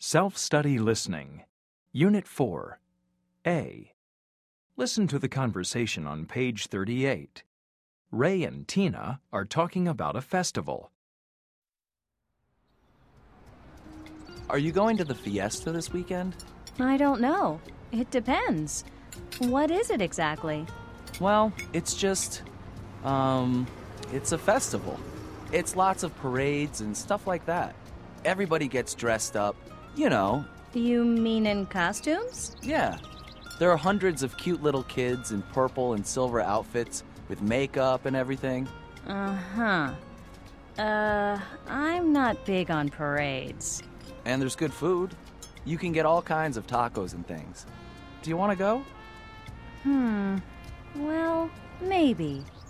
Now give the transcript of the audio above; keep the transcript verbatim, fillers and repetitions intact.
Self-Study Listening, Unit four, A. Listen to the conversation on page thirty-eight. Ray and Tina are talking about a festival. Are you going to the fiesta this weekend? I don't know. It depends. What is it exactly? Well, it's just, um, it's a festival. It's lots of parades and stuff like that. Everybody gets dressed up, you know. You mean in costumes? Yeah. There are hundreds of cute little kids in purple and silver outfits with makeup and everything. Uh-huh. Uh, I'm not big on parades. And there's good food. You can get all kinds of tacos and things. Do you want to go? Hmm. Well, maybe.